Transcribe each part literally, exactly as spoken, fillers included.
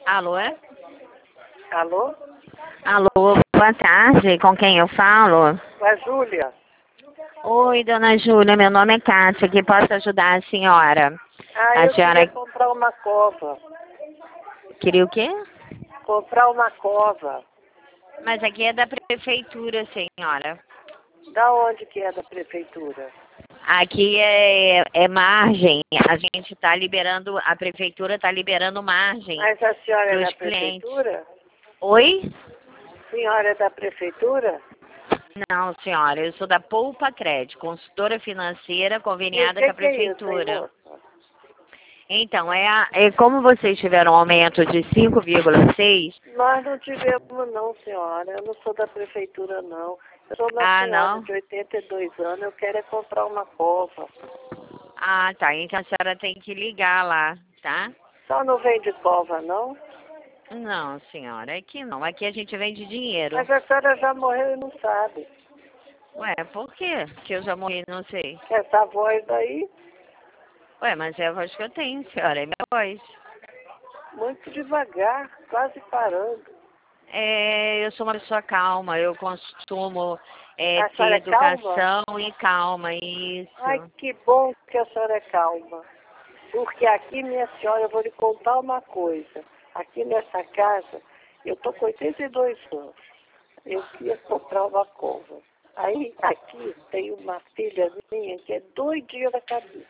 Alô? é? Alô? Alô, boa tarde. Com quem eu falo? Com a Júlia. Oi, dona Júlia, meu nome é Kátia, que posso ajudar a senhora? Ah, A eu queria senhora comprar uma cova. queria o quê? Comprar uma cova. Mas aqui é da prefeitura, senhora. Da onde que é da prefeitura? Aqui é, é margem. A gente está liberando, a prefeitura está liberando margem Mas a senhora é para da os clientes. prefeitura? Oi? Senhora é da prefeitura? Não, senhora, eu sou da Poupa Crédito, consultora financeira E o conveniada que, com a que é isso, hein, prefeitura. moça? Então, é, a- é como vocês tiveram um aumento de cinco vírgula seis. Nós não tivemos não, senhora. Eu não sou da prefeitura, não. Eu sou uma Ah, senhora não? de oitenta e dois anos. Eu quero é comprar uma cova. Ah, tá. Então a senhora tem que ligar lá, tá? Só não vende cova, não? Não, senhora, aqui não. Aqui a gente vende dinheiro. Mas a senhora já morreu e não sabe. Ué, por quê? Que eu já morri, não sei. Essa voz aí, Ué, mas é a voz que eu tenho, senhora, é minha voz. muito devagar, quase parando. É, eu sou uma pessoa calma, eu costumo é, A ter senhora é calma? educação e calma, Ai, isso. que bom que a senhora é calma. Porque aqui, minha senhora, eu vou lhe contar uma coisa. Aqui nessa casa, eu estou com oitenta e dois anos. Eu queria comprar uma cova. Aí, aqui, tem uma filha minha que é doidinha da cabeça.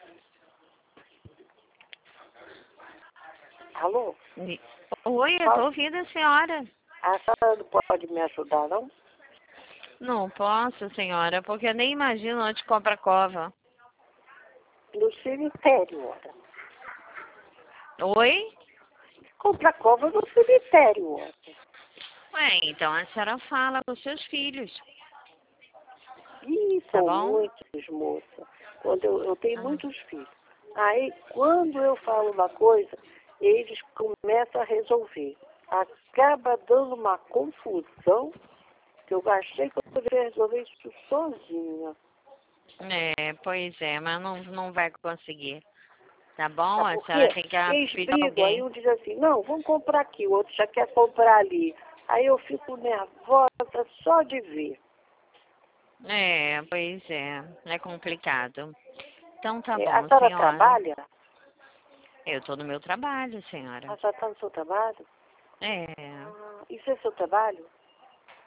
Alô? E- Oi, eu tô Fala. ouvindo a senhora. A senhora não pode me ajudar, não? Não posso, senhora, porque eu nem imagino onde compra cova. No cemitério, ora. Oi? Compra cova no cemitério, ora. Ué, então a senhora fala com seus filhos, Ih, tá são bom? muitos, moça. Quando eu, eu tenho Ah. muitos filhos. Aí, quando eu falo uma coisa, eles começam a resolver. Acaba dando uma confusão que eu achei que eu poderia resolver isso sozinha. É, pois é, mas não, não vai conseguir. Tá bom? Sabe A por senhora quê? tem que Eles pedir brigam, aí alguém. um diz assim, não, vamos comprar aqui, o outro já quer comprar ali. Aí eu fico nervosa só de ver. É, pois é, é complicado. Então tá É, a bom, senhora senhora. trabalha? Eu tô no meu trabalho, senhora. A senhora está no seu trabalho? É, Ah, isso é seu trabalho?